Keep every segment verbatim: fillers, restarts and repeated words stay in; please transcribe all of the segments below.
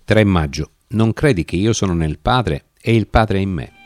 tre maggio. Non credi che io sono nel Padre e il Padre è in me?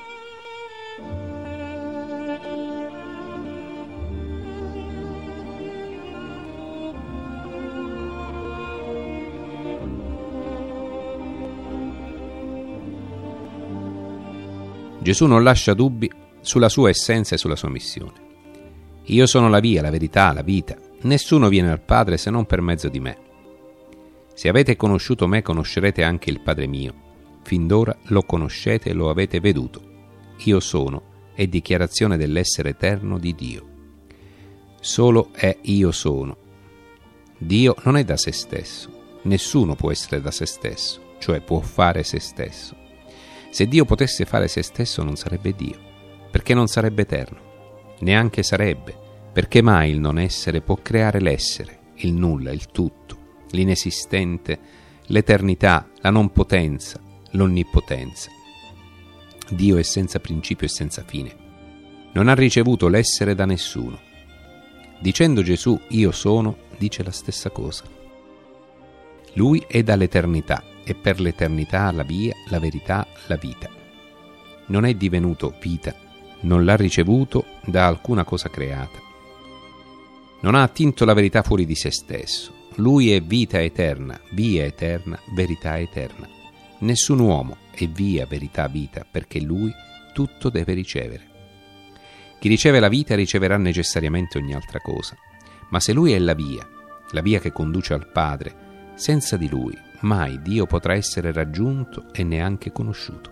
Gesù non lascia dubbi sulla sua essenza e sulla sua missione. Io sono la via, la verità, la vita. Nessuno viene al Padre se non per mezzo di me. Se avete conosciuto me, conoscerete anche il Padre mio. Fin d'ora lo conoscete e lo avete veduto. Io sono è dichiarazione dell'essere eterno di Dio. Solo è io sono. Dio non è da se stesso. Nessuno può essere da se stesso, cioè può fare se stesso. Se Dio potesse fare se stesso non sarebbe Dio, perché non sarebbe eterno. Neanche sarebbe, perché mai il non essere può creare l'essere, il nulla, il tutto, l'inesistente, l'eternità, la non potenza, l'onnipotenza. Dio è senza principio e senza fine. Non ha ricevuto l'essere da nessuno. Dicendo Gesù io sono, dice la stessa cosa. Lui è dall'eternità e per l'eternità la via, la verità, la vita. Non è divenuto vita, non l'ha ricevuto da alcuna cosa creata. Non ha attinto la verità fuori di se stesso. Lui è vita eterna, via eterna, verità eterna. Nessun uomo è via, verità, vita, perché lui tutto deve ricevere. Chi riceve la vita riceverà necessariamente ogni altra cosa. Ma se lui è la via, la via che conduce al Padre, senza di lui mai Dio potrà essere raggiunto e neanche conosciuto.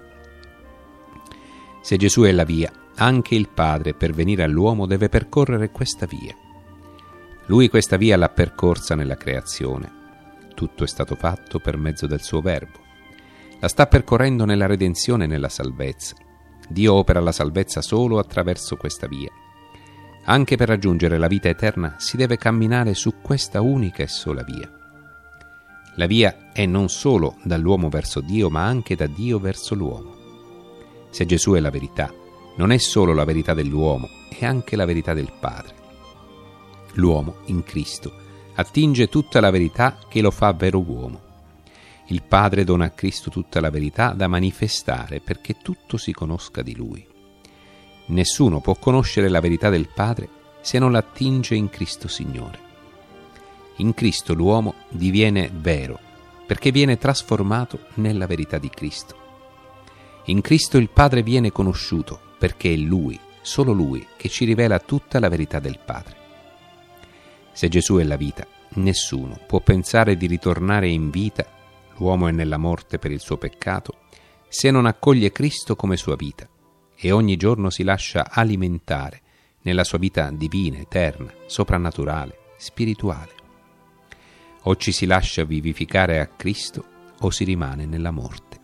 Se Gesù è la via, anche il Padre per venire all'uomo deve percorrere questa via. Lui questa via l'ha percorsa nella creazione. Tutto è stato fatto per mezzo del suo Verbo. La sta percorrendo nella redenzione e nella salvezza. Dio opera la salvezza solo attraverso questa via. Anche per raggiungere la vita eterna si deve camminare su questa unica e sola via. La via è non solo dall'uomo verso Dio, ma anche da Dio verso l'uomo. Se Gesù è la verità, non è solo la verità dell'uomo, è anche la verità del Padre. L'uomo, in Cristo, attinge tutta la verità che lo fa vero uomo. Il Padre dona a Cristo tutta la verità da manifestare perché tutto si conosca di Lui. Nessuno può conoscere la verità del Padre se non l'attinge in Cristo Signore. In Cristo l'uomo diviene vero, perché viene trasformato nella verità di Cristo. In Cristo il Padre viene conosciuto, perché è Lui, solo Lui, che ci rivela tutta la verità del Padre. Se Gesù è la vita, nessuno può pensare di ritornare in vita, l'uomo è nella morte per il suo peccato, se non accoglie Cristo come sua vita e ogni giorno si lascia alimentare nella sua vita divina, eterna, soprannaturale, spirituale. O ci si lascia vivificare a Cristo o si rimane nella morte.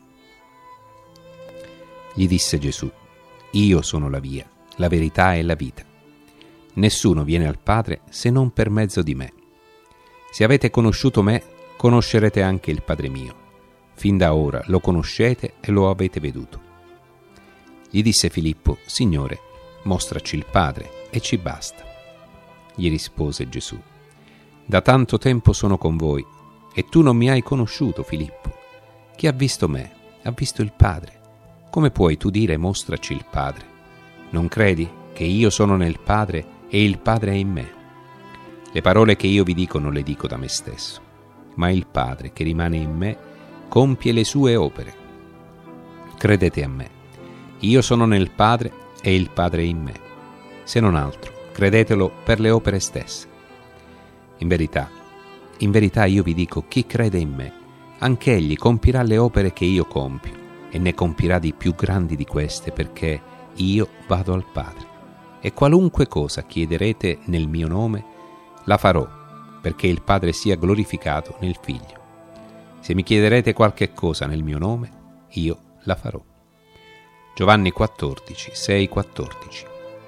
Gli disse Gesù, io sono la via, la verità e la vita. Nessuno viene al Padre se non per mezzo di me. Se avete conosciuto me, conoscerete anche il Padre mio. Fin da ora lo conoscete e lo avete veduto. Gli disse Filippo, Signore, mostraci il Padre e ci basta. Gli rispose Gesù, da tanto tempo sono con voi e tu non mi hai conosciuto, Filippo. Chi ha visto me ha visto il Padre. Come puoi tu dire mostraci il Padre? Non credi che io sono nel Padre e il Padre è in me? Le parole che io vi dico non le dico da me stesso, ma il Padre che rimane in me compie le sue opere. Credete a me. Io sono nel Padre e il Padre è in me. Se non altro, credetelo per le opere stesse. In verità, in verità io vi dico, chi crede in me, anch'egli compirà le opere che io compio, e ne compirà di più grandi di queste, perché io vado al Padre. E qualunque cosa chiederete nel mio nome, la farò, perché il Padre sia glorificato nel Figlio. Se mi chiederete qualche cosa nel mio nome, io la farò. Giovanni quattordici, sei quattordici.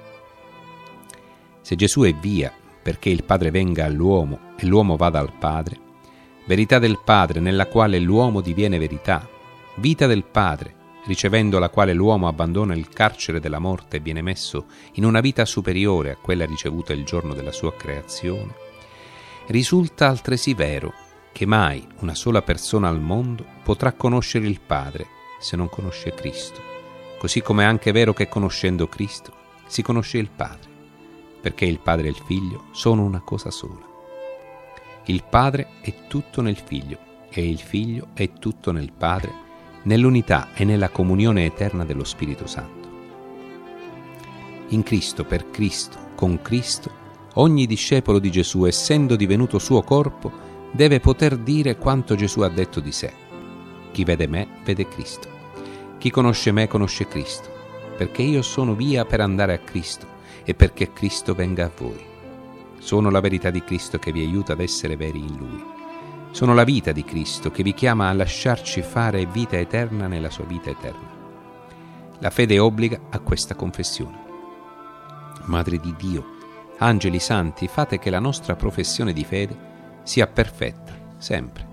Se Gesù è via, perché il Padre venga all'uomo e l'uomo vada al Padre, verità del Padre nella quale l'uomo diviene verità, vita del Padre, ricevendo la quale l'uomo abbandona il carcere della morte e viene messo in una vita superiore a quella ricevuta il giorno della sua creazione, risulta altresì vero che mai una sola persona al mondo potrà conoscere il Padre se non conosce Cristo, così come è anche vero che conoscendo Cristo si conosce il Padre, perché il Padre e il Figlio sono una cosa sola. Il Padre è tutto nel Figlio e il Figlio è tutto nel Padre, nell'unità e nella comunione eterna dello Spirito Santo. In Cristo, per Cristo, con Cristo, ogni discepolo di Gesù, essendo divenuto suo corpo, deve poter dire quanto Gesù ha detto di sé. Chi vede me, vede Cristo. Chi conosce me, conosce Cristo, perché io sono via per andare a Cristo e perché Cristo venga a voi. Sono la verità di Cristo che vi aiuta ad essere veri in Lui. Sono la vita di Cristo che vi chiama a lasciarci fare vita eterna nella sua vita eterna. La fede obbliga a questa confessione. Madre di Dio, angeli santi, fate che la nostra professione di fede sia perfetta, sempre.